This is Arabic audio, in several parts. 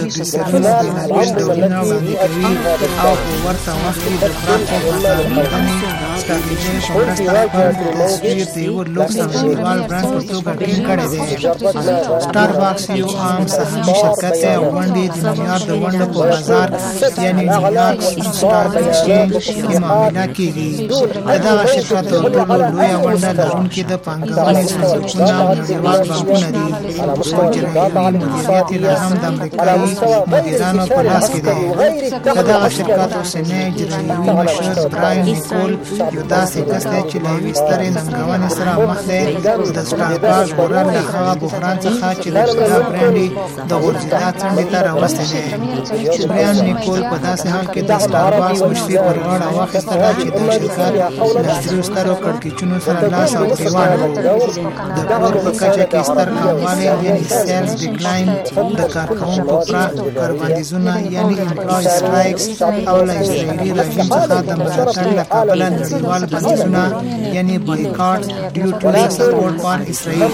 بزګرانو بېلابېل ډولونه وړاندې کوي او په ورته وخت کې د پراخو بازار موندنې ستراتیژۍ په مرسته خپل تصویر د یوه لوکس او نړیوال برانډ په توګه ټینګ کړی دی. سټاربکس یو عام سهامي شرکت دی او ونډې د نیویارک د ونډو په بازار یعنې نیویارک سټاک ایکسچینج کې معامله کېږي. د دغه شرکت تر ټولو لویه ونډه لرونکي د پانګونې صندوقونه او نړیوال بانکونه دي او اجرایوي مدیریت یې لا هم د امریکایي مدیرانو په لاس کې دی. د دغه شرکت اوسنی اجرایوي مشر براین نیکول یو داسې کس دی چې له یوې سترې ننګونې سره مخ دی. د سټاربکس بورډ له هغه بحران څخه چې د ابتدا برانډ یې د غورځېدا څنډې ته راوستی دی. براین نیکول په داسې حال کې د سټاربکس مشري پر غاړه واخیستله چې د شرکت له درو سترو کړکېچونو سره لاس او ګرېوان و. د پلور په کچه کې ستر کموالی یعنې سیلز ډیکلاین، د کارکوونکو پراخ کاربندیزونه یعنې امپلای سټرایکس او له اسرائیلي رژیم څخه د ملاتړ له کبله نړیوال بندیزونه یعنې بایکاټ ډیو ټو د سپورټ فار اسرائیل.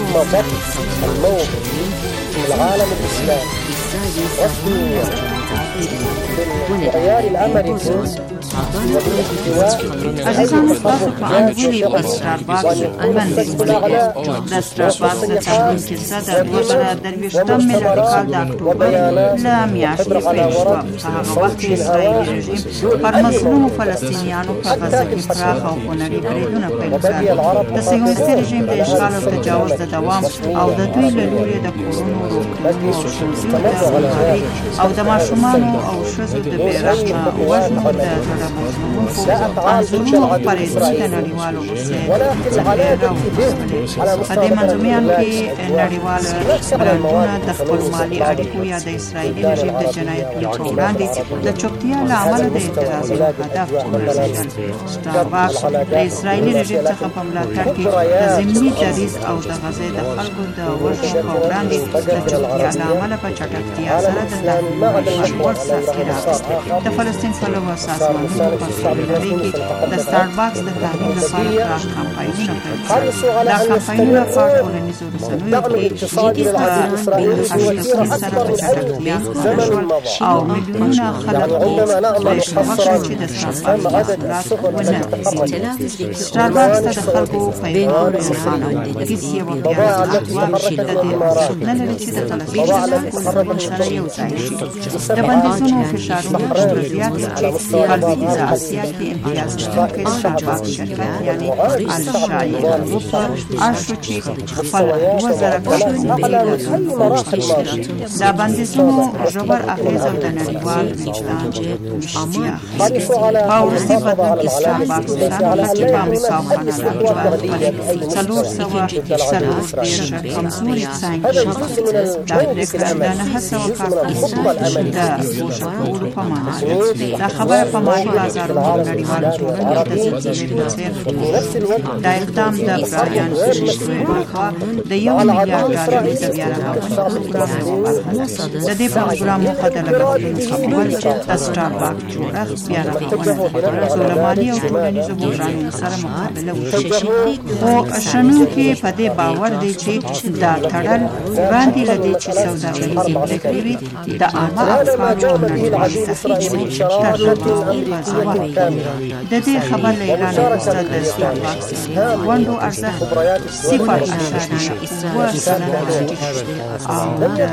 العالم الإسلامي رسميا بالتيار الأمريكي عزیزانو تاسو په انګلیسي په سټاربکس باندې د سټاربکس د تړون کیسه د 2023 میلادي کال د اکتوبر له میاشتې پیل شوه. په هغه وخت کې اسرائیلي رژیم پر مظلومو فلسطینیانو په غزه کې پراخ او خونړي بریدونه پیل کړل. د صهیونیستي رژیم د اشغال او تجاوز د دوام او د دوی له لوري د کورونو روغتونونو او ښوونځیو د بمبارۍ او د ماشومانو او ښځو د بې رحمه وژنو د انځورونو خپرېدو د نړیوالو وسایلو څخه راووتلې. په دې منظوميانو کې نړیوال برانډونه د خپلو مالي اړیکو یا د اسرائیلي رژیم د جنایتونو په وړاندې د چوپتیا له امله د اعتراضونو هدف ورسېدل. سټاربکس د اسرائیلي رژیم څخه په ملاتړ کې د ضمني دریځ او د غزې د خلکو د وژنو په وړاندې د چوپتیا له امله په چټکتیا سره د تحریم لوړ سطحې راوستې. د فلسطین پلوه سازمانونو په فبروري کې د سټاربکس د تحریم لپاره پراخ کمپاینونه پیل کړل. دا کمپاینونه په ټولنیزو رسنیو کې سره په چټکتیا خپاره شول او میلیونونه خلک متوجه شول چې د سټاربکس محصولات ونه پېژني. سټاربکس ته د خلکو پیغام هیڅ یوه پیاله قهوه د دې ارزښت نه لري چې د فلسطین د خلکو سره یو ځای شي. د بندیزونو او فشارونو زیات چې په لویدیځه اسیا کې امتیاز لرونکی سټاربکس شرکت یعنې الشاي ګروپ اړ شو چې خپل 2000 دا بندیزونو ژور اغېز او د نړیوال وجدان مشتیا په وروستي بدلون کې سټاربکس ځان چې په امریکا او کاناډا کې 430 کمزوري څانګې دا پرېکړه د 900 کارکوونکو د وژغورلو په معنا ده. دا خبره په مالي بازارونو نړیوال ټولنې د زلزلې په څېر دا اقدام د برایان فیشر لخوا د 1 میلیارډ ډالرو د بیا رغونې پروګرام یوه برخه ده. د دې پروګرام موخه د لګښتونو کمول، د سټاربکس جوړښت بیا رغونه څو له مالي او ټولنیزو بحرانونو سره مقابله وشي. خو شنونکي په دې باور دي چې دا تړل وړاندې له دې چې سوداګریزې پرېکړې وي د عامه افکارو او نړیوال تحریک د دې خبر له اعلان وروسته د سټاربکس ونډو ارزښت 0.7 او د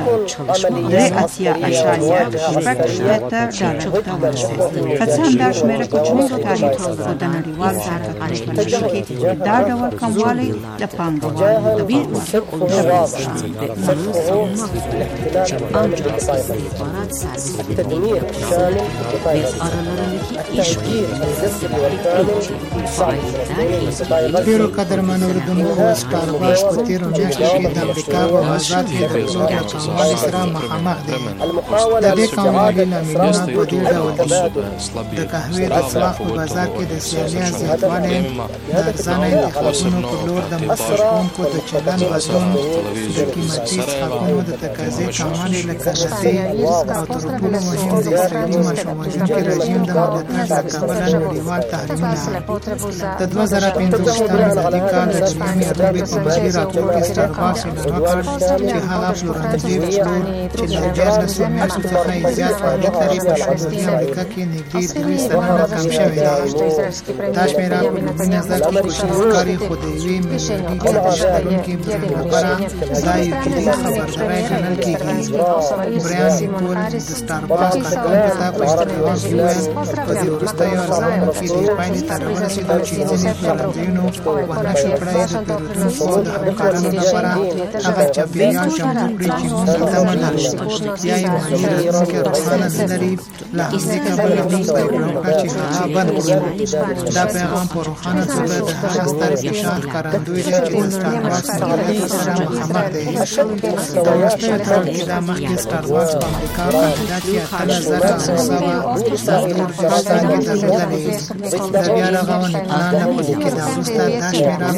3.8 ته ورسېد. که څه هم دا شمېره کوچنۍ ښکاري خو د نړیوالو شرکتونو په نظر کې دا ډول کموالی د پانګوالو د ډېرو قدرمنو اورېدونکو سټاربکس په تېرو میاشتو کې د امریکا په بازار کې د پلور له کموالي سره مخامخ دی. د دې کموالي لاملونه په دې ډول دي: د قهوې د څښاک په بازار کې د سیالۍ زیاتوالی، د ارزانه انتخابونو په لور د مصرف کوونکو د چلند بدلون، د قیمتي څښاکونو د تقاضې کموالی لکه لسي او تر ټولو ترټولو مهم د اسرائیلي ماشوموژونکي رژیم د ملاتړ له کبله نړیوال تحریمونه. د 2015 میلادي کال د دویمې اربۍ په مالي راپور کې سټاربکس اعلان وکړ چې هغه پلورنځي پلور چې له 1400 میاشتو څخه یې زیات فعالیت لري په شمالي امریکا کې نږدې 3 سلنه کم شوی دی. دا شمېره په لومړي نظر کې کوچنی ښکاري، خو د یوې میلیارډي ګټې لرونکي برانډ لپاره دا یو جدي خبرداری ګڼل کېږي. برایان نیکول د سټاربکس کارکوونکو ته په اشتراک کې وویل په دې وروستیو ارزونو کې دې پایلې ته راورسېدو چې ځینې پلورنځیونو ونه شو کړی د پیرودونکو د همکارانو لپاره هغه چاپېریال چمتو کړي چې موږ ته تمه لرو. یا یې مالي راتلونکی روښانه نه لري، له همدې کبله موږ پرېکړه وکړه چې هغه بند کړو. دا پیغام په روښانه توګه د هغه ستر فشار ښکارندوی دی چې د سټاربکس مدیریت سره مخامخ دی. د وروستیو کال کې دا مخکې سټاربکس په امریکا واردات کې 18,900 کې درلودلې. د بیا رغونې پلان له پلي کېدا وروسته دا شمېره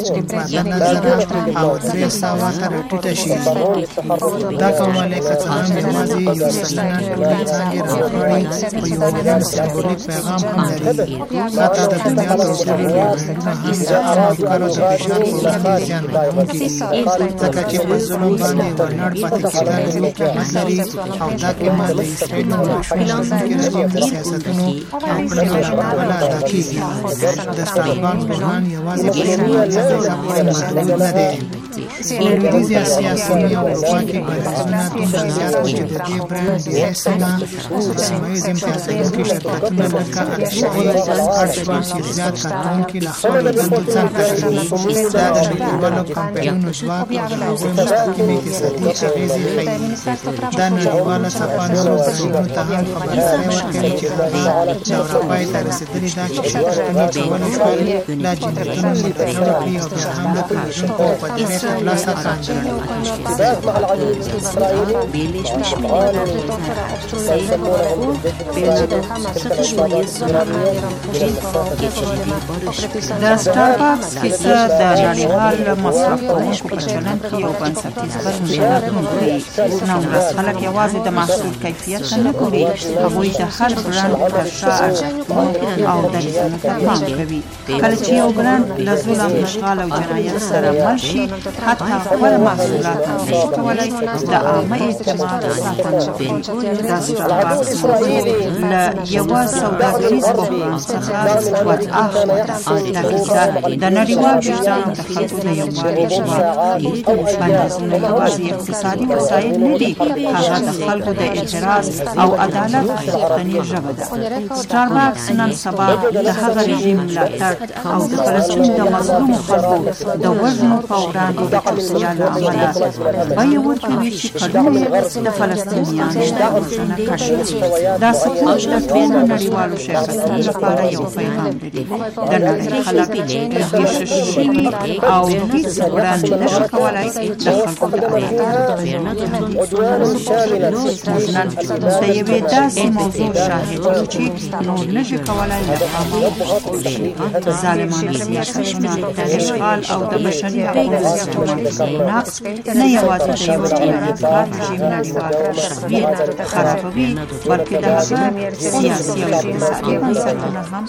15,000 ته راټیټه شي. دا کوموالی که څه هم یوازې یو سلنه ټولې څانګې راغواړي، خو یو مهم سمبولیک پیغام هم لري. حتی د دنیا تر ټولو لوی برانډونه هم د عامو افکارو د فشار په وړاندې زیان منونکي دي، ځکه چې په ظلم باندې ولاړ پاتې کېدل یو قیمت لري، او دا قیمت د اسرائیل د ماشوموژونکي رژیم د سیاستونو او کړنو له کبله ادا کېږي. د سټاربکس بحران یوازې په شمالي امریکا پورې محدود نه دی. په لویدیځې اسیا، سیمې او اروپا کې بندیزونه دومره زیات وو چې د دې برانډ ډېری سیمه سیمه ییز امتیاز لرونکي شرکتونه لکه الشاهي، هرشبرګ چې زیات کارکوونکي له خپلو دندو ځان کړي. دا د نړیوالو کمپنیونو ځواک او د هغوی مستقیمې اقتصادي اغېزې ښیي. دا نړیواله څپه نورو برانډونو ته هم خبرداری ورکوي چې هغه دوره پای ته رسېدلې ده، چې شرکتونه کولی شول له جنراتورونو ملاتړ وکړي او بیا هم د پیرودونکو مقدمې ترلاسه کړي. مع العديد الإسرائيلي د سټاربکس کیسه د نړیوال مصرف کوونکو په چلند کې یو بنسټیز بدلون کوي. نن ورځ خلک یوازې د محصول کیفیت ته نه ګوري، هغوی د هر برانډ پر شا ارزښتونو او دریځونو ته پام کوي. کله چې یو برانډ له ظلم، اشغال او جنایت سره مل شي، حتی خپل محصولات هم نشي کولی د عامه اعتماد ساتنه وکړي. د سټاربکس موضوع له یوه سوداګریز بحران څخه وضعه دا کیسه د نړیوال وجدان د خلکو د یووالي ځواک دی. بندیزونه یوازې اقتصادي وسایل نه دي، هغه د خلکو د اعتراض او عدالت غوښتنې ژبه ده. سټاربکس نن سبا د هغه رژیم ملاتړ او د فلسطین د مظلومو خلکو د وژنو په وړاندې د توصیه له امله بیه ورکوي چې کلونه د فلسطینیانو وژنه کړې. دا سقوط د ټولو نړیوالو شرکتونو لپاره یو پیغام لري. د نړۍ خلک ویښه شوي او هیڅ برانډ نشي کولی د خلکو د اړتیاوو موږ نن د یوې داسې موضوع شاهد یو چې نور نشي کولی له پامه وغورځول شي. ظالمانه سیاستونه، اشغال او د بشري حقوقو سیستمونه نه یوازې د یو جنایتکار رژیم نړیوال تشویق خرابوي، بلکې د هغه سیاسي او اقتصادي بنسټونه هم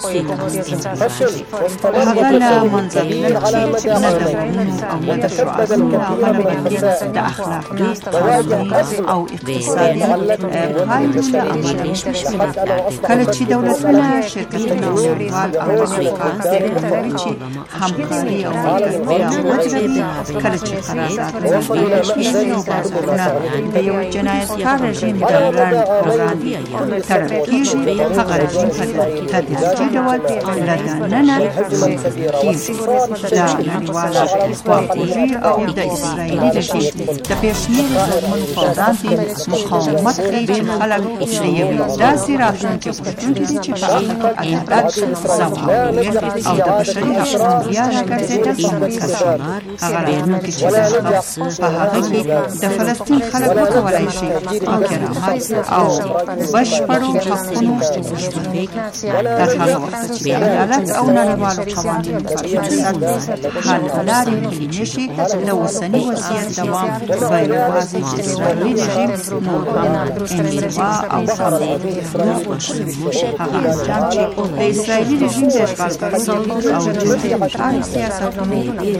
هغه له منځه وړل چې نه د غرونو او نه د شعارونو له امله بلکې د اخلاقي، قانوني او اقتصادي پایلو له امله وشوه. کله چې دولتونه، شرکتونه او نړیوال افکار څرګندوي چې همکاري او ملګرتیا ودروي، کله چې قراردادونه بېرشمي شي او بازارونه د یو جنایتکار رژیم د وړاندې تړل کېږي، هغه رژیم په تدریجي ډول له دننه کېږي. دا نړیواله خواخوږي او د اسرائیلي رژیم د بې شمېره ظلمونو په وړاندې مقاومت کوي چې خلک د یوې داسې راتلونکې غوښتونکي دي چې په هغه کې عدالت، زموږ او د بشري حقونو بیا راګرځېدل مرکز شي. هغه څیړونکي چې دا په هغه کې د فلسطین خلک وکولای شي په کرامت او بشپړو حقونو وژغوري تر هغه وخت چې عدالت او نړیوالو قوانینو پر بنسټ حل لارې پلي نشي د اوسني وضعیت دوام به یوازې د اسرائیلي رژیم نور هم انزوا او خبرې هغه انجام چې د اسرائیلي رژیم د اشغال کولو او جنایتکاري سیاستونو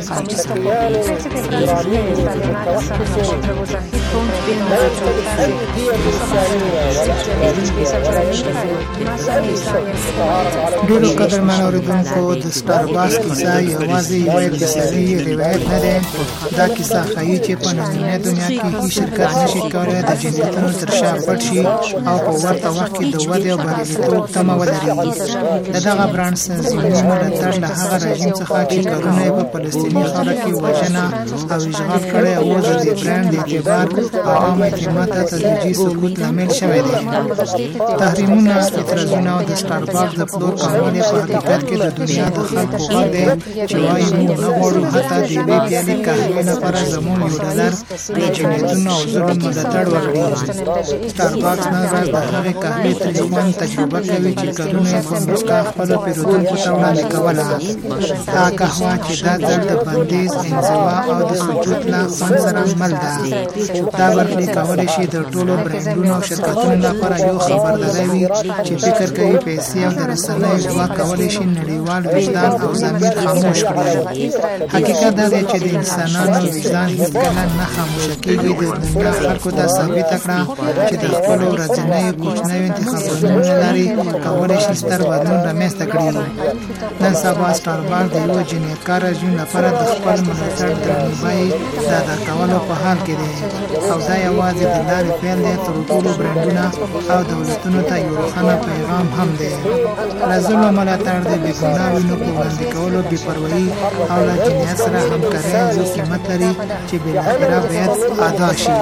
ډېرو قدرمن اورېدونکو د سټارباکس کیسه یوازې یوه اقتصادي روایت نه دی. دا کیسه ښایي چې په نننۍ دنیا کې هیڅ شرکت نشي کولی د جنایتونو تر شا پټ شي او په ورته وخت کې د ودې او بریالیتوب تمه ولري. د دغه برانډ صهیوني ملاتړ له هغه رژیم څخه چې کلونه یې په فلسطیني خاوره کې وژنه او اشغال کړی او د دې برانډ د اعتبار او عام اعتماد ته تدریجي سقوط لامل شوی دی. تحریمونه، اعتراضونه او د سټارباکس د پلور کمول په حقیقت کې د دنیا د خلکو غږ دی چې وایي موږ نه غواړو حتی د یوې پیالې قهوې لپاره زموږ $1 د جنایتونو او ظلم ملاتړ وکړي. سټارباکس نن ورځ د هغې قهوې خوند تجربه کوي چې کلونه یې په موسکا خپلو پیرودونکو ته وړاندې کوله. دا قهوه چې دا ځل د بندیز، انزوا او د سقوط له خوند سره مل ده. دا برخلیک کولی شي د ټولو برانډونو او شرکتونو لپاره یو خبرداری وي چې فکر کوي پیسې او د رسنیو ځواک کولی شي نړیوال وجدان او ضمیر خاموش کړي. حقیقت دا دی چې د انسانانو وجدان هیڅکله نه خاموشه کېږي. د دنیا خلکو دا ثابته کړه چې د خپلو ورځنیو کوچنیو انتخابونو له لارې کولی شي ستر بدلون رامنځته کړي. نن سبا سټارباکس د یو جنایتکار رژیم لپاره د خپل ملاتړ درنو بیې د ادا کولو په حال کې دی او دا یوازې د لارې پیل دی تر ټولو برانډونو او دولتونو ته یو روښانه پیغام هم دی. له ظلم ملاتړ د بېګناه وینو په وړاندې کولو بېپروایي او له جنایت سره همکاري یو قیمت لري چې بالاخره باید ادا شي.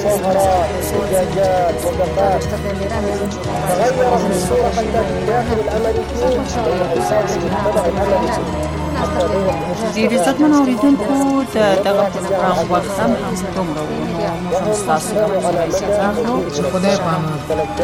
ډېر عزتمن اورېدونکو د دغه پروګرام وخت هم دومره و. موږ هم ستاسو د اجازه اخلو. خدای په امان.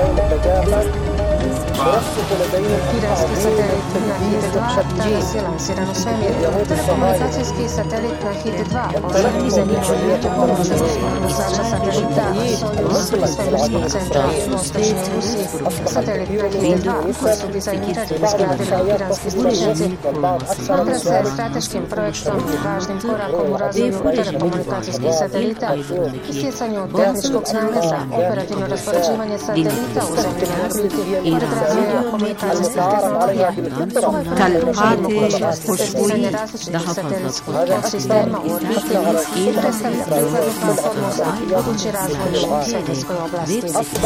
Iranski satelit Nahid 2 danas je lansiran u svemir. Telekomunikacijski satelit Nahid 2 posljednji zemljovi pomoću nosača satelita Sojuz svemirskog centra u istočnoj Rusiji. Satelit Nahid 2 koji su dizajnirali i izgradili iranski stručnjaci smatra se strateškim projektom i važnim korakom u razvoju telekomunikacijskih satelita i stjecanju tehničkog znanja za operativno raspoređivanje satelita u zemljama orbiti pored razvoja komunikacijskih tehnologija. تلقات خوشبویی različitih satelitskih sistema u orbiti i predstavlja prikladnu platformu za budući razvoj u svemirskoj oblasti.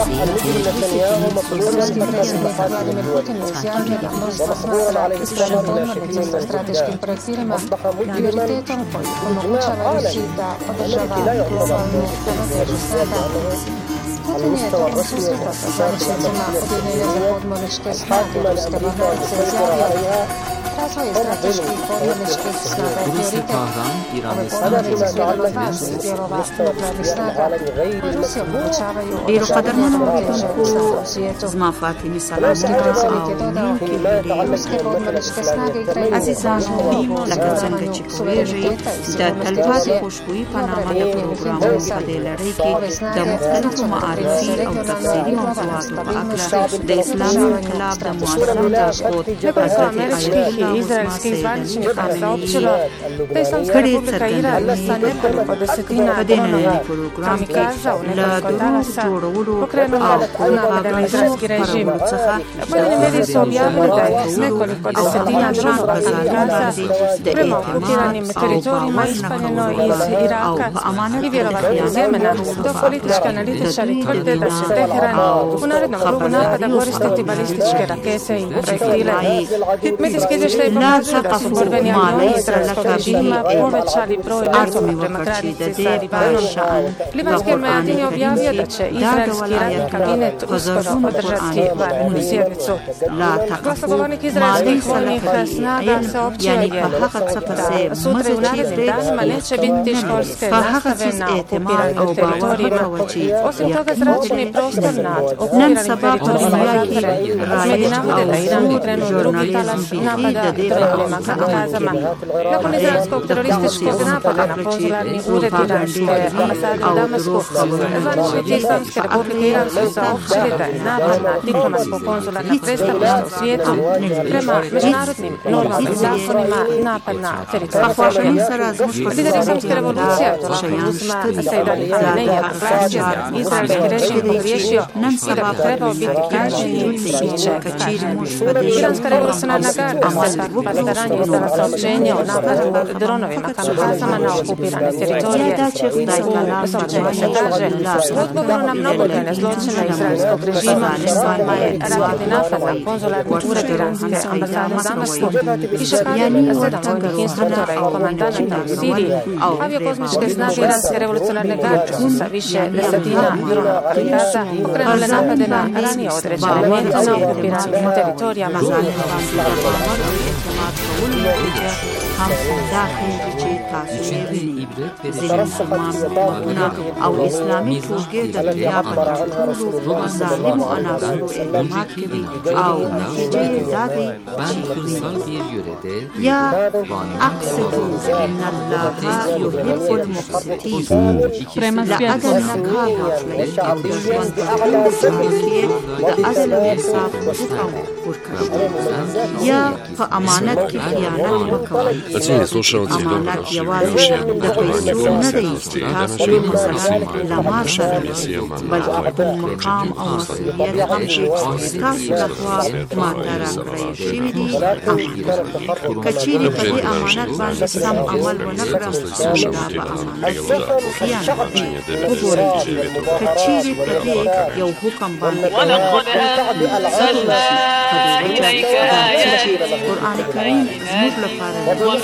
Ruski predsjednik Vladimir Putin izjavio da Moskva smatra ispravno podmornice sa strateškim projektilima prioritetom koji omogućava Rusiji da održava globalnu ravnotežu svijeta. Putin je tokom susreta sa zvaničnicima Ujedinjenja za podmorničke snage ruske mornarice izjavio razvoj strateških podmorničkih snaga je prioritet. Ove podmornice su jedan od važnih dijelova nuklearnih snaga koji Rusiji omogućavaju ډېرو قدرمنو oružanje u svijetu. زما فاطمې سلام Ruski predsjednik je dodao da ruske podmorničke snage igraju عزیزانو لکه څنګه چې پوهیږئ د تلپاتې خوشبویي په نامه د پروګرامونو په دې لړۍ کې د مختلفو معارفي او تفسیري موضوعاتو په اړه د اسلامي انقلاب د معاصر لارښود حضرت Izraelskih zvaničnika saopćilo da Islamska Republika Iran sa nekoliko desetina dronova kamikaza u nekoliko talasa pokrenula napad na izraelski režim. Pojedini mediji su objavili da je s nekoliko desetina dronova kamikaza prema okupiranim teritorijima ispaljeno iz Iraka i vjerovatno iz Jemena, dok politički analitičari tvrde tvrde da će Teheran u narednom krugu napada koristiti balističke rakete i projektile. Medijski izvještaj pokazuju da su borbeni avioni izraelskog režima povećali broj letova prema granici sa Libanom. Libanski Al-Mayadin je objavio da će izraelski radni kabinet uskoro održati vanrednu sjednicu. Glasnogovornik izraelskih vojnih snaga saopćio je da sutra i u narednim danima neće biti školske nastave na okupiranim teritorijima. Osim toga, zračni prostor nad okupiranim teritorijima je zatvoren. Mediji navode da Iran pokrenuo drugi talas napada drevnima kamikazama. Nakon izraelskog terorističkog napada na konzularni ured iranske ambasade u Damasku, zvaničnici Islamske republike Iran su saopćili da je napad na diplomatsko-konzularna predstavništva u svijetu prema međunarodnim normama i zakonima napad na teritoriju zemlje. Lider Islamske revolucije uzma Sejdan Khamenei je proglasio da izraelski režim pogriješio i da bi trebao biti kažnjen i biće kažnjen. Iranska revolucionarna garda Sepah Pasdaranje izdala saopćenje o napadu dronovima kamikazama na okupirane teritorije. U saopćenju se kaže odgovor na mnogobrojne zločine izraelskog režima kojima je raketni napad na konzularni ured iranske ambasade u Damasku, višekazani 7 vojnih instruktora i komandanata u Siriji, aviokozmičke snage iranske revolucionarne garde su sa više desetina dronova kamikaza pokrenule napade na ranije određene mjete na okupiranim teritorijama. هم داخل چې تاسو یې وینئ ځینې مسلمانانو او اسلامي ټولګې د دنیا په ټولو ظالمو عناصرو اعتماد کوي او نتیجه یې دا دی چې یا اقصدوا ان الله يحب المقسطين لعدل نه کار واخلئ او د ژوند په ټولو برخو کې د عدل او انصاف حکم ورکړئ یا په امانت کې خیانت مه کوئ. Cijenjeni slušalci, dobrodošli u još jedno putovanje Hrvatske i danas ćemo razgovarati o našim emisijama na ovaj Project Poslani Prošli کچېرې په دې امانت باندې سم عمل ونه کړم نو دا به امانت خیانت وي. وګورئ کچېرې په دې یو حکم باندې قرآن کریم زموږ لپاره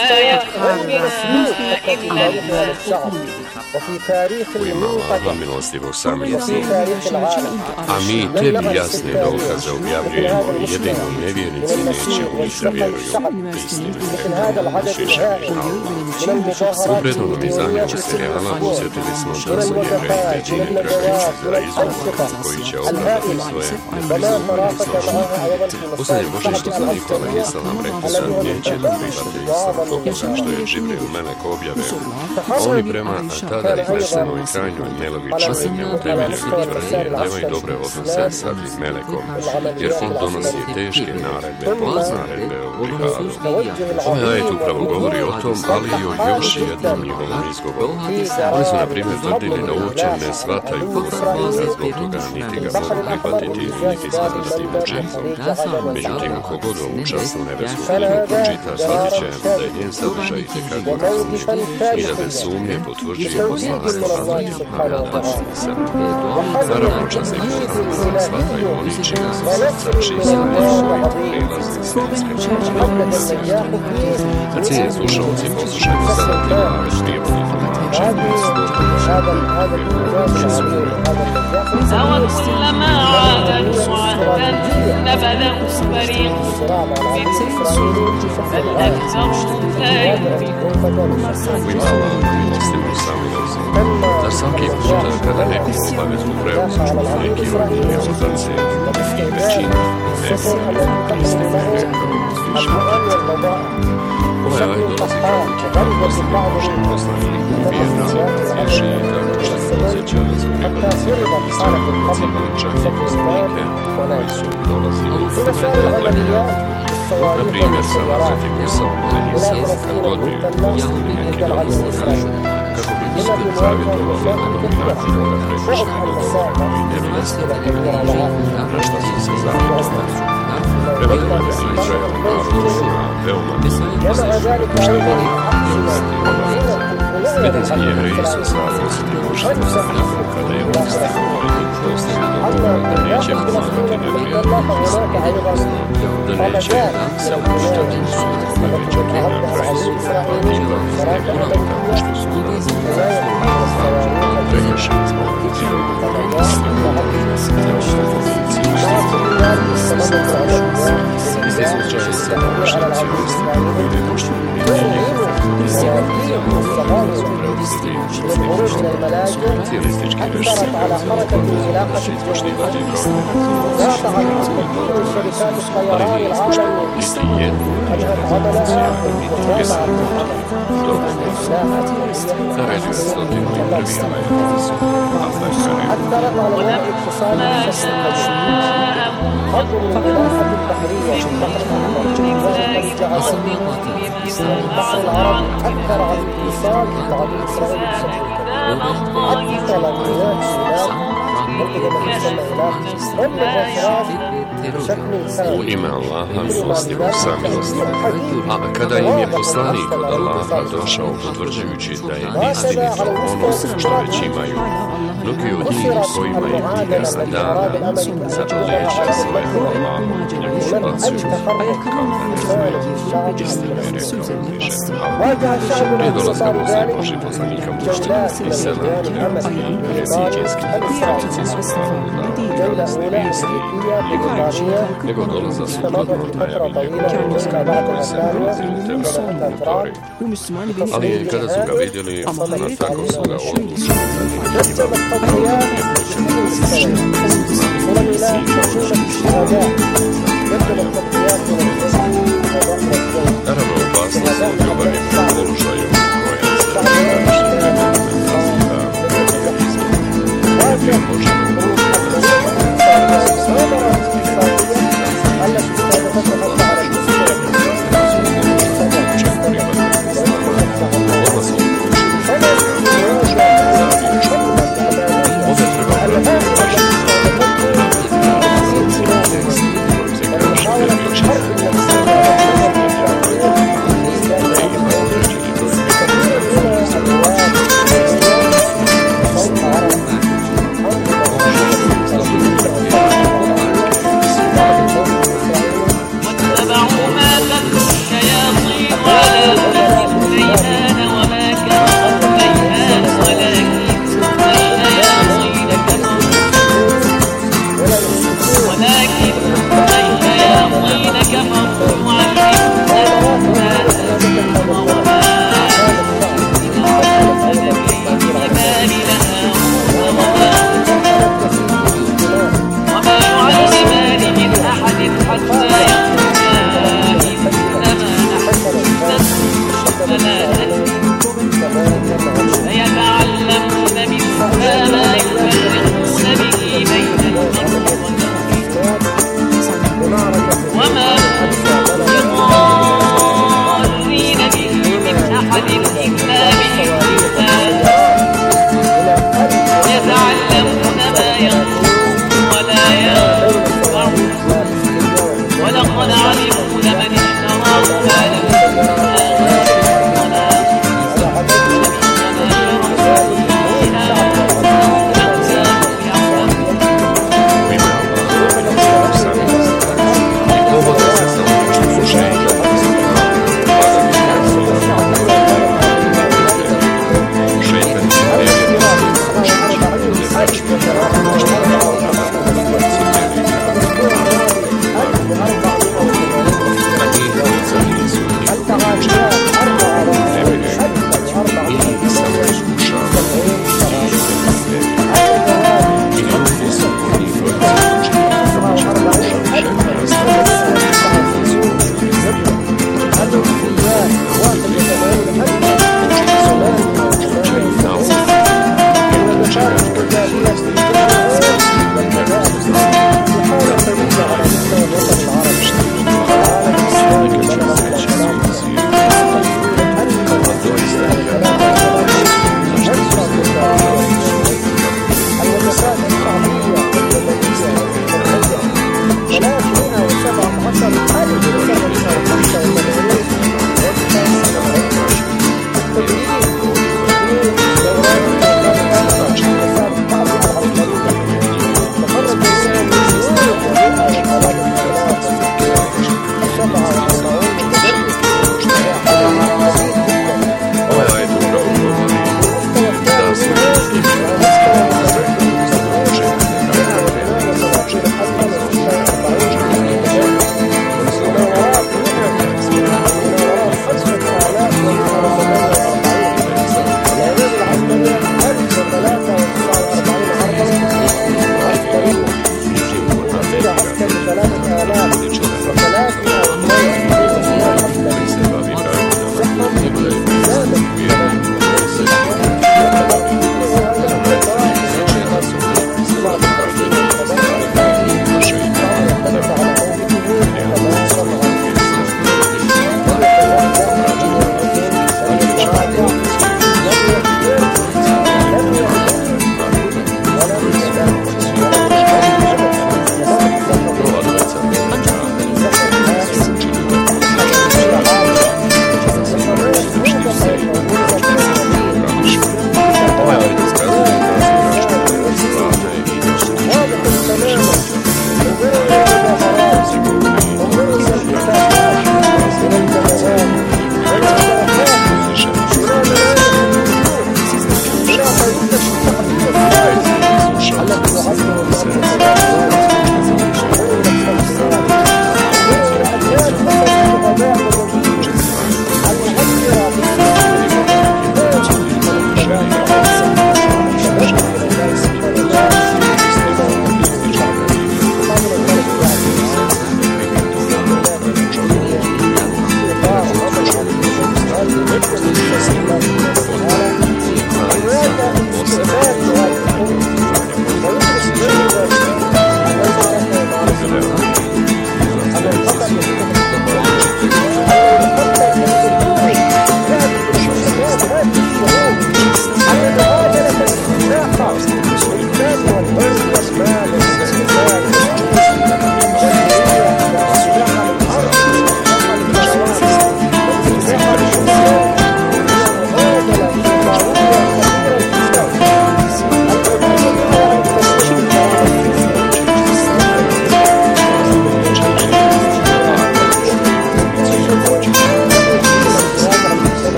Allah milostivog samilosnog. A mi tebi jasne dokaze objavljujemo i jedino nevjernici neće u njih da vjeruju. Istine. U prethodnom izdanju serijala posjetili smo da su Jevreji većine tragajući za izgovor koji će opravdati svoje neprizvore islamu. Posljednje božište za Nikola i Salam rekli su neće da prihvate islam toga što je Džibril melek objave. Oni prema tada iznesenoj krajnjoj nelogičnoj i neutemeljenoj tvrdnje nemaju dobre odnose sa tim melekom, jer fond donosi teške naredbe, poput naredbe o džihadu. Ovaj ajet upravo govori o tom, ali i o još jednom njihovom izgovoru. Oni su, na primjer, tvrdili da uopće ne shvataju Kur'an, da zbog toga niti ga mogu prihvatiti, niti smatrati muđizom. Međutim, kogod ovu časnu nebesku knjigu pročita, shvatit će da je njen sadržaj itekako razumljiv i da bez sumnje potvrđuje poslanstvo Hazreti Muhammeda s.a.v. Naravno, časni Kur'an shvataju oni čija su srca čista i prilazi istinske. A cijenje slušalci, poslušajmo sada tema štivani tumačenje أَوَكُلَّمَا عَاهَدُوا عَهْدًا نَبَذَهُ فَرِيقٌ مِّنْهُم بَلْ أَكْثَرُهُمْ لَا يُؤْمِنُونَ. Zar svaki puta kada neku obavezu preuzmu neki od njih odaci i većina ne istine Ovaj ajet dolazi kao učinjeni posljednji Božji poslanik vjerna šijita što se osjeća da su pripadnici i čak i poslanike koji su dolazili u plemenja. Na primjer, sam Hazreti Musa kad god bi upostili neki dogovor kako bi se zavjetovali na način da prekršne dogovor i ne bi nastavili na što su se zavjetovali. Prevedeno se Izrael narodu na veoma Medijski Jevreji su sa Hazreti Božim kada je upostili postoji dogovor da neće pomanuti neprijatelji Islama, da neće se upuštati u sukobe, već će na kraju sukoba imati nego tako što su ulazili u sukoba, previše zbog prirodnog Isti slučaj sa današnjim ili društvenim mijenjanjem, socijalistički režim će izvršivati ali nije ispušteno niti jednu revoluciju, niti druge srpne, naređuje stotinu i prvi amerikanci, a u ime Allaha milostivog samilosnog. A kada im je poslanik od Allaha došao potvrđujući da je istinito ono što već imaju, mnogi od njih kojima je knjiga dana za leđa svoje Allahu njegovu bacuju, kao da ne znaju. Istina je rekao uzvišen Allah. Prije dolaska Božih poslanika Muhammeda i selam preziđenski predstavnici su radosne vijesti nego dolaza sukladno najavi njegove koji se nalazi u Tevratovoj Tori. Ali kada su ga vidjeli, tako su ga odlučili naravno, opasnost od ljubavi u položaju koja se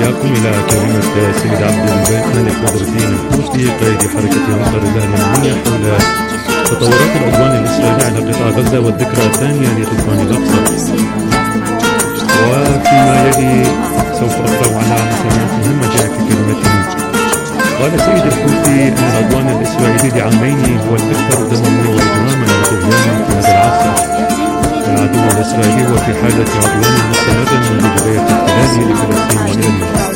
وإياكم إلى كلمة السيد عبد الملك بدر الدين الحوثي قائد حركة أنصار الله اليمنية حول تطورات العدوان الإسرائيلي على قطاع غزة والذكرى الثانية لطوفان الأقصى. وفيما يلي سوف أقرأ على مسامات مهمة جاءت في كلمته. قال السيد الحوثي أن العدوان الإسرائيلي لعامين هو الأكثر دمويا وإجراما وطغيانا في هذا العصر. العدو الإسرائيلي هو في حالة عدوان مستمر منذ بداية احتلاله لفلسطين وإيران.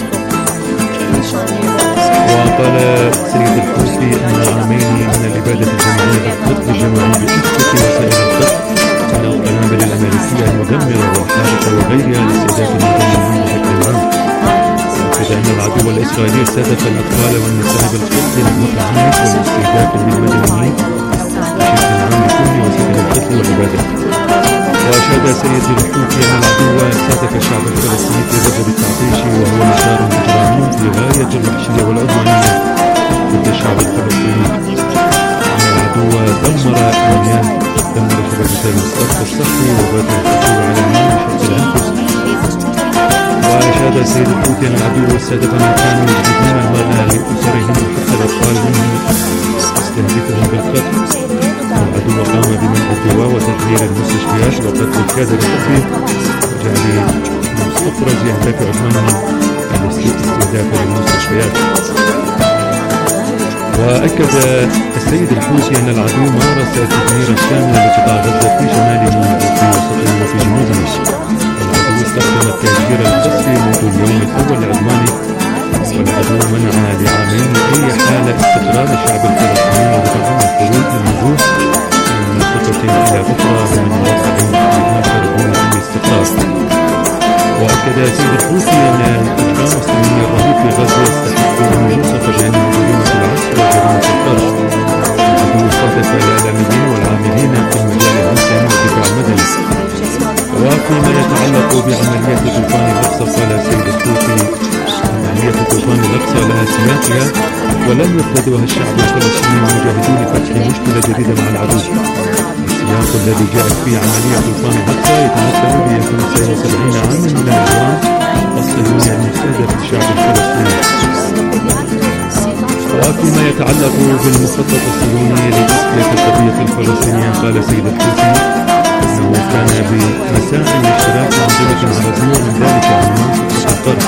وقال السيد الحوثي أن عامين من الإبادة الجماعية بالقتل الجماعي بأسفة وسائل الضغط من القنابل الأمريكية المدمرة والحارقة وغيرها لاستهداف المدنيين بشكل عام. وكذا أن العدو الإسرائيلي استهدف الأطفال والنساء بالقتل المتعنف والاستهداف للمدنيين بشكل عام لكل وسائل القتل والإبادة. وأشاد سيد الحوثي أن العدو استهدف الشعب الفلسطيني في غزة بالتعطيش وهو نشار إجرامي في غاية الوحشية والعدوانية ضد الشعب الفلسطيني. أن العدو دمر بنيان دمر شبكة الصرف الصحي وبات الحصول على الماء بشكل الأنفس. وأشاد سيد الحوثي أن العدو استهدف من كانوا يجلبون الماء لأسرهم وحتى الأطفال منهم استهدفهم بالقتل. العدو قام بمنع الدواء وتدمير المستشفيات وقتل الكادر الطبي وجعل من أفرز أهداف عدوانه الاستهداف للمستشفيات. وأكد السيد الحوثي أن العدو مارس التدمير الشامل لقطاع غزة في شماله وفي وسطه وفي جنوبه. العدو استخدم التهجير القسري منذ اليوم الأول العدواني. والعدو منع لعامين أي حالة استقرار الشعب الفلسطيني ودفعهم الخروج للنزوح من منطقة إلى أخرى ومن واقع آخر دون أي استقرار. وأكد سيد الحوثي أن الإجرام الصهيوني الرهيب في غزة يستحق أن يوصف بأنه جريمة العسكر وجريمة القرص. العدو استهدف الإعلاميين والعاملين في المجال الإنساني والدفاع المدني. وفيما يتعلق بعمليات طوفان الأقصى قال سيد الحوثي عملية طوفان الأقصى لها سياقها ولم يقتدها الشعب الفلسطيني ومجاهدون لفتح مشكلة جديدة مع العدو. السياق الذي جاءت فيه عملية طوفان الأقصى يتمثل ب 75 عاما من العدوان الصهيوني المستهدف للشعب الفلسطيني. وفيما يتعلق بالمخطط الصهيوني لتصفية القضية الفلسطينية قال سيد الحوثي أنه كان بمساعي الاشتراك أنظمة عربية من ذلك عنوان خطة القرن.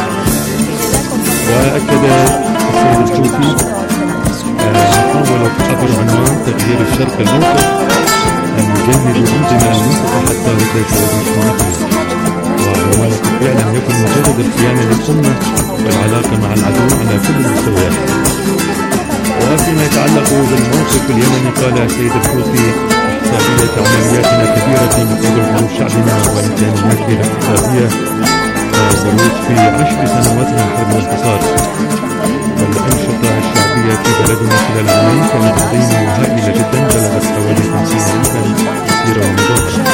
وأكد السيد الحوثي محاولة عبر عنوان تغيير الشرق الأوسط أن يجند أنظمة المنطقة حتى لا تتوجه مناطق. وعنوان التفعيل لم يكن مجرد القيام للأمة والعلاقة مع العدو على كل المستويات. وفيما يتعلق بالموقف اليمني قال السيد الحوثي إحصائية عملياتنا كبيرة مقابل ظروف شعبنا وإمكانياته الاقتصادية ظروف في 10 سنوات من حرب الانتصار. والأنشطة الشعبية في بلدنا خلال عامين كانت عظيمة وهائلة جدا بلغت حوالي 50,000 مسيرة ومظاهرة.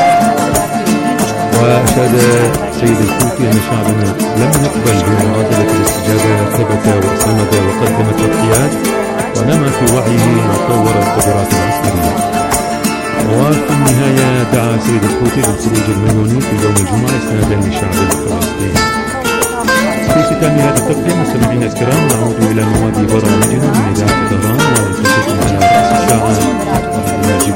وأشاد سيد الحوثي أن شعبنا لم يقبل بمعادلة الاستجابة ثبت وصمد وقدم تضحيات ونما في وعيه وطور القدرات العسكرية. وفي النهاية دعا سيد الحوثي للخروج المليوني في يوم الجمعة استنادا للشعب الفلسطيني. في ختام هذه التغطية مستمعينا الكرام نعود إلى مواد برامجنا من إذاعة طهران ونلتقيكم على رأس الساعة ماجد.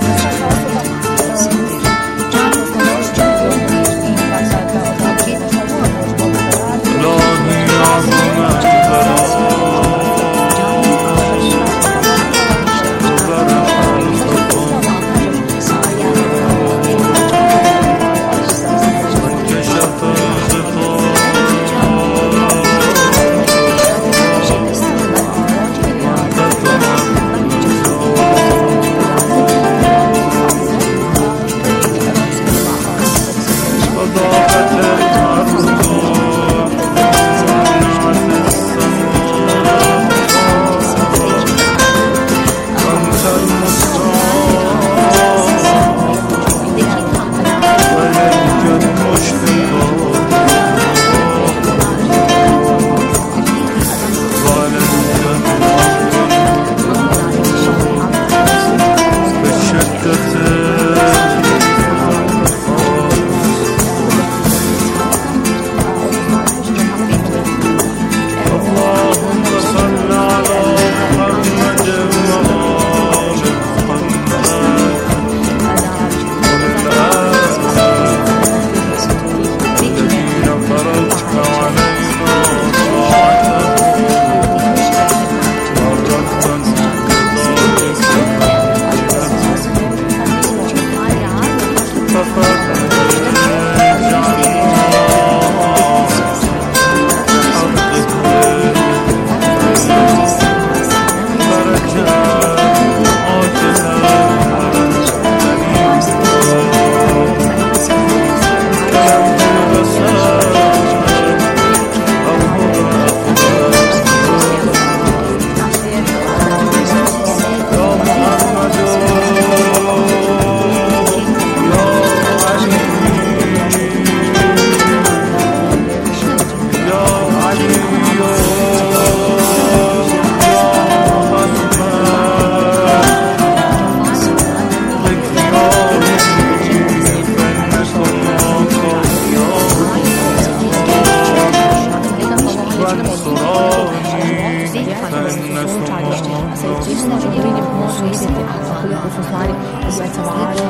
može vidjeti koliko su stvari djeca važne.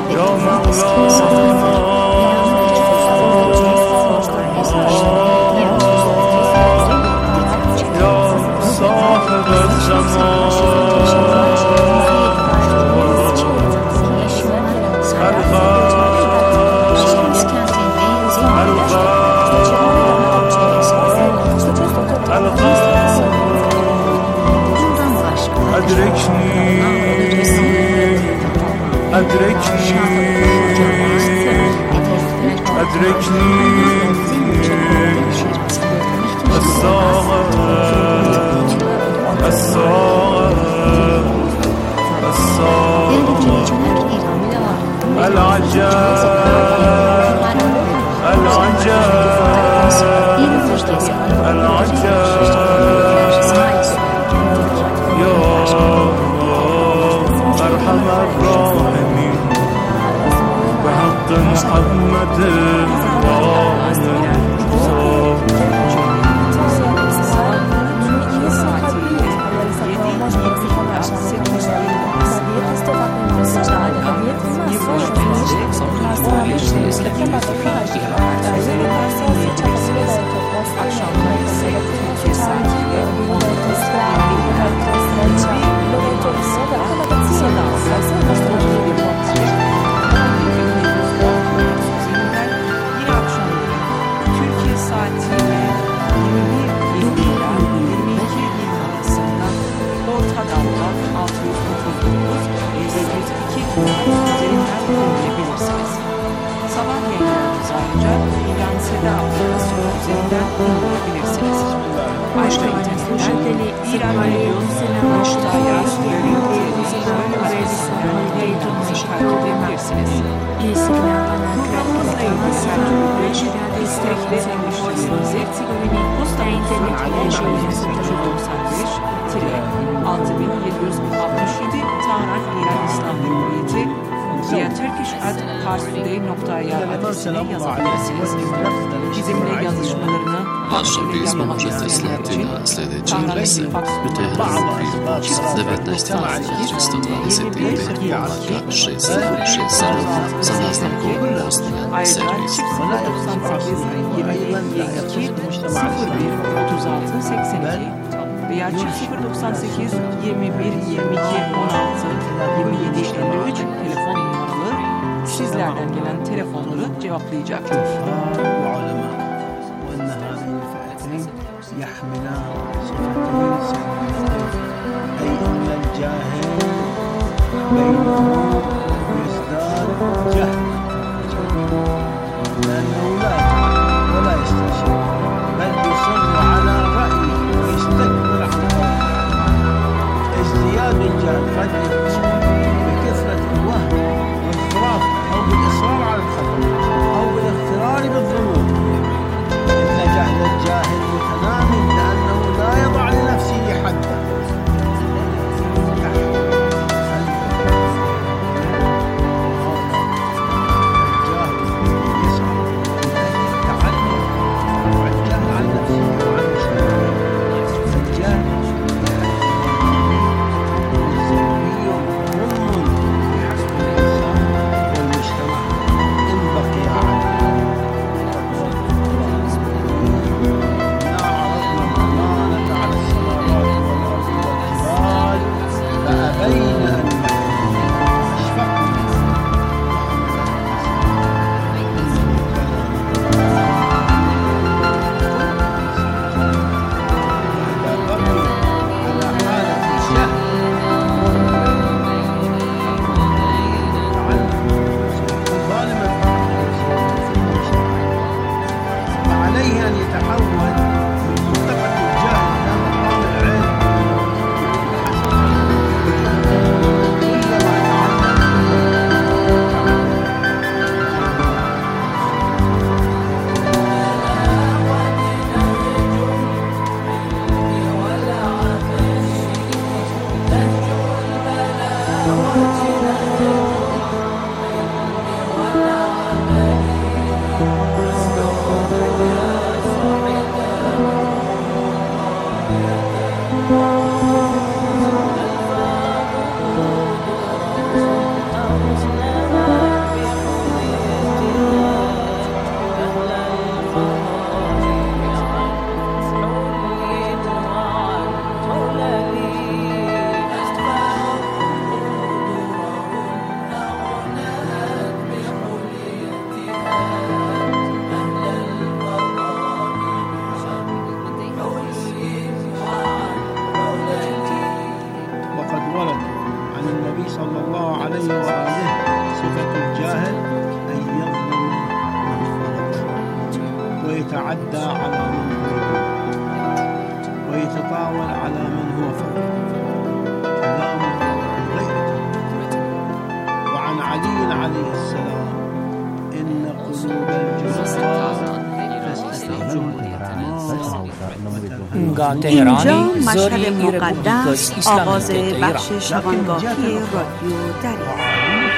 Biz možete slati na sljedeći adrese Teheran Primoć 19 za naznamku Bosnijan servis. Veya 098 21 22 16 27 53 telefon numaralı sizlerden gelen telefonları cevaplayacaktır. يحملا صفتين أي أن الجاهل بينه يزداد جهل لأنه لا يتعلم ولا يستشير بل يصر على رأيه ويستكبر عن قوله. ازدياد الجهل قد يكون بكثرة الوهم والخرافة أو بالإصرار على الخطأ أو بالاغترار بالظنون. إن جهل الجاهل متنامي لأنه لا يضع لنفسه حدا. صلى الله عليه وآله صفة الجاهل أن يظلم من فرض ويتعدى على من فرض ويتطاول على من هو فوق كلام غير تمام. وعن علي عليه السلام إن قلوب الجبار اینجا مشهد مقدس آغاز بخش شبانگاهی رادیو دریاست.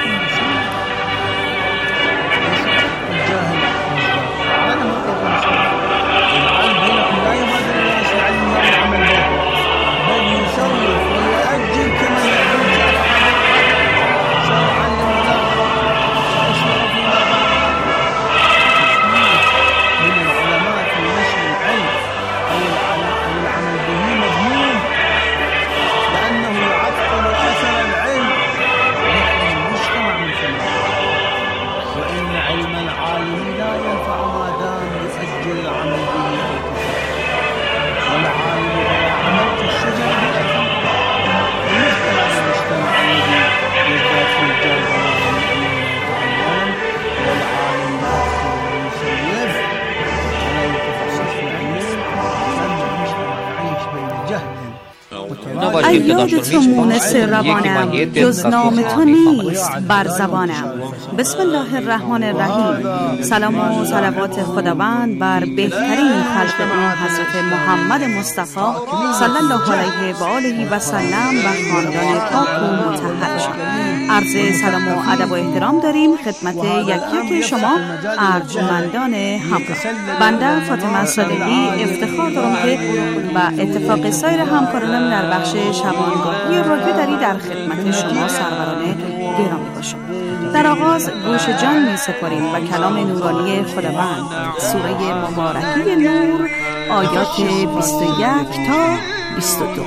ایاد تو مونس روانم جز نام تو نیست بر زبانم. بسم الله الرحمن الرحیم. سلام و صلوات خداوند بر بهترین خلق او حضرت محمد مصطفی صلی الله علیه و آله و سلم و خاندان پاک و مطهرشان. عرض سلام و ادب و احترام داریم خدمت یکی شما ارجمندان همکار. بنده فاطمه صالحی افتخار دارم که و اتفاق سایر همکارانم در بخش شبانگاهی رادیو دری در خدمت شما سروران گرامی باشم. در آغاز گوش جان می سپاریم و کلام نورانی خداوند، سوره مبارکه نور، آیات 21 تا 22.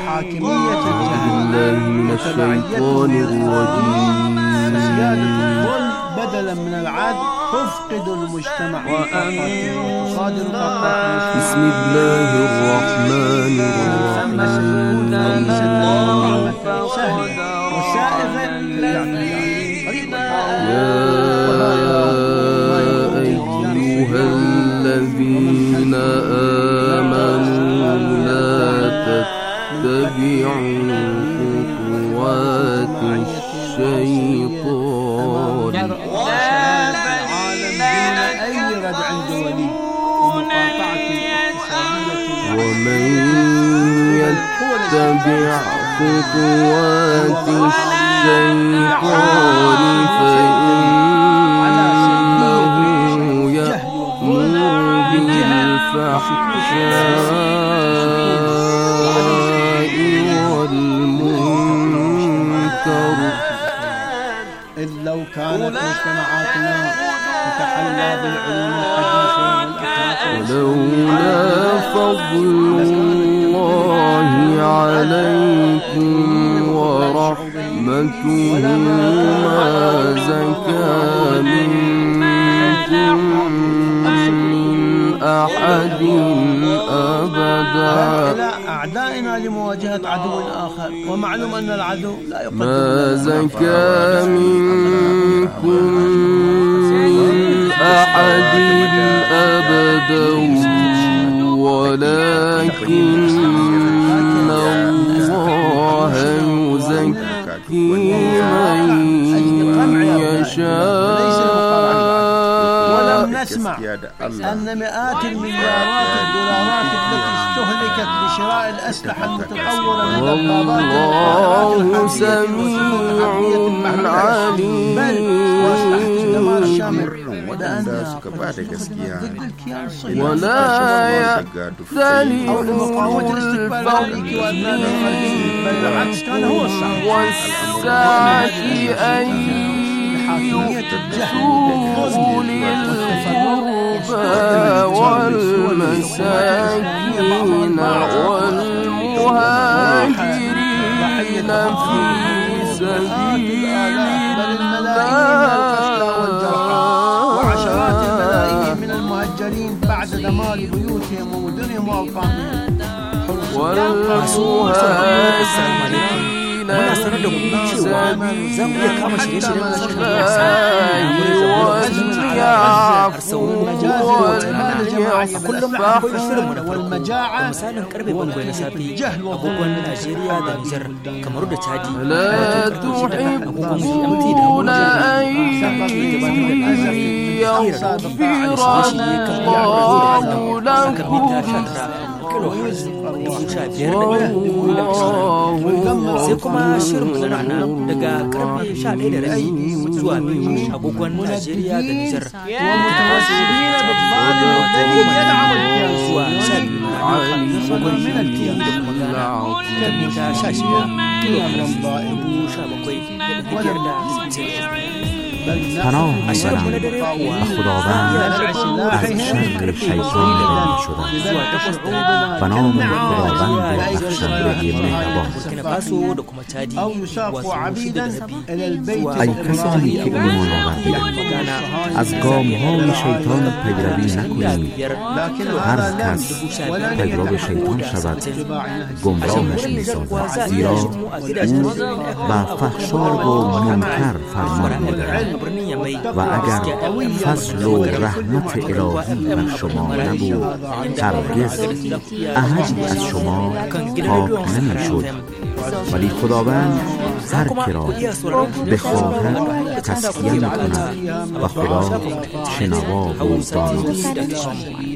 بدلا من العدل تفقد المجتمع. بسم الله الرحمن الرحيم. يا أيها الذين آمنوا لا تتبعوا خطوات الشيطان ومن يتبع خطوات الشيطان فإنه يأمر بالفحشاء والمنكر. إذ لو كانت مجتمعاتنا تتحلى بالعلوم الحديثة ولولا فضل الله عليكم ورحمته ما زكى منكم من أحد أبدا أعدائنا لمواجهة عدو آخر، ومعلوم أن العدو لا يقدم ما زكى منكم من أحد أبدا ولكن الله يزكي من يشاء. ولم نسمع أن مئات المليارات الدولارات التي استهلكت لشراء الأسلحة المتطورة والله سميع عليم. ولا يأتل والسعة أن يؤتوا للقربى والمساكين والمهاجرين في سبيل الله وعشرات الملايين من المهاجرين بعد دمار بيوتهم ومدنهم وأوطانهم والمهاجرين muna sanar da ku cewa za ku iya kama shirye-shiryen sashen Hausa har sau a kullum akwai shirinmu na farko da misalin karfe 7 na safe agogon Najeriya da Nijar kamar da Chadi agogon GMT da sai kuma shirin na rana daga karfe 11:30 zuwa 2 agogon Najeriya da Nijar zuwa پناه میبرم و خداوند از شر شیطان نابود شدم و نام خداوند بخشنده مهربان. ای کسانی که ایمان آورده‌اید از گام‌های شیطان پیروی نکنید. هر کس پیرو شیطان شود گمراهش می‌سازد، زیرا او و فحشا و منکر فرمان می‌دهد و اگر فضل و رحمت الهی بر شما نبود هرگز احدی از شما پاک نمی‌شد. ولی خداوند هر که را بخواهد تسکیه می‌کند و خدا شنوا و داناست.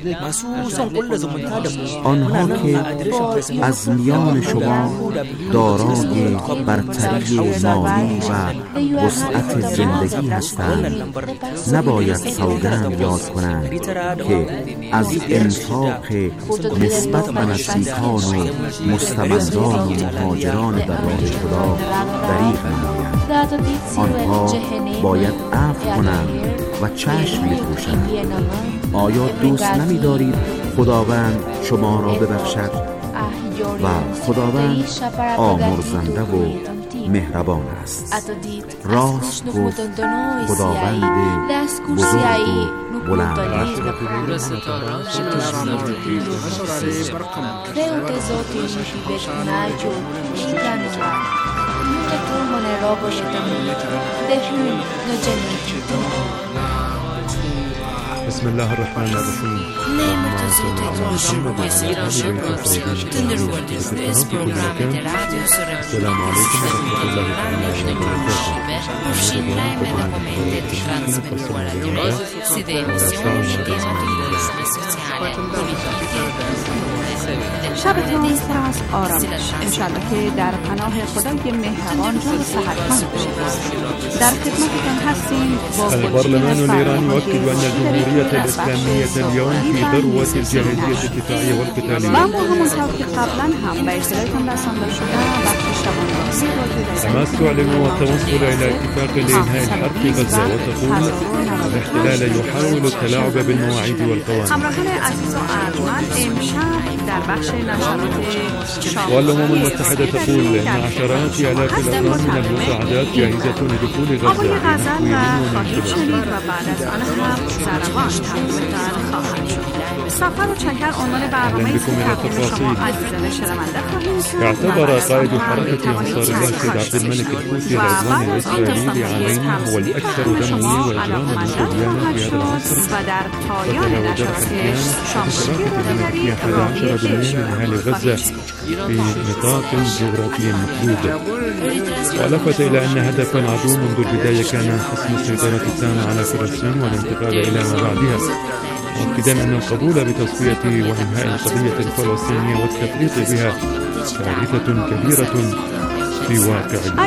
آنها که از میان شما دارای برتری مالی و وسعت زندگی هستند نباید سوگند یاد کنند که از انفاق نسبت به نزدیکان و مستمندان و مهاجران در راه خدا دریغ نمایند. آنها باید عفو کنند و چشم بپوشند. آیا دوست نمی دارید خداوند شما را ببخشد؟ و خداوند آمرزنده و مهربان است. راست گفت خداوند بزرگ و بلند. بسم الله الرحمن الرحيم. السلام عليكم ورحمة الله شبتون پر از آرامش، انشالله که در پناه خدای مهربان جان صحتمند باشید. در خدمتتون هستیم با البرلمان الإيراني يؤكد أن الجمهورية الإسلامية اليوم في ذروة الجاهزية الدفاعية والقتالية. حماس تعلن التوصل إلى اتفاق لإنهاء الحرب في غزة وتقول الاحتلال يحاول التلاعب بالمواعيد والقوانين. والأمم المتحدة تقول إن عشرات آلاف الأفراد من المساعدات جاهزة لدخول غزة اعتبر قائد حركة أنصار الله سيد عبد الملك الحوثي العدوان الإسرائيلي لعامين هو الأكثر دمويا وإجراما وطغيانا في هذا العصر، وتجاوز الحركيان في 11 من أهالي غزة في نطاق جغرافي محدود. ولفت إلى أن هدف العدو منذ البداية كان حسم السيطرة التامة على فلسطين والانتقال إلى ما بعدها، مؤكدا أن القبول بتصفية وإنهاء القضية الفلسطينية والتفريط بها كارثة كبيرة في واقع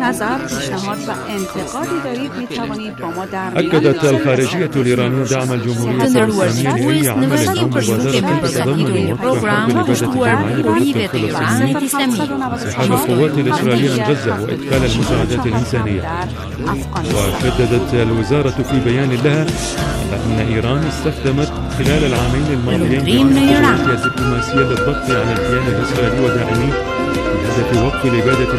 أكدت الخارجية الإيرانية دعم الجمهورية الإسلامية لأي عمل أو مبادرة تتضمن وقف حرب الإبادة الجماعية ضد الفلسطينيين، انسحاب القوات الإسرائيلية من غزة وإدخال المساعدات الإنسانية. وشددت الوزارة في بيان لها أن إيران استخدمت خلال العامين الماضيين الدبلوماسية للضغط على الكيان الإسرائيلي وداعميه بهدف وقف الإبادة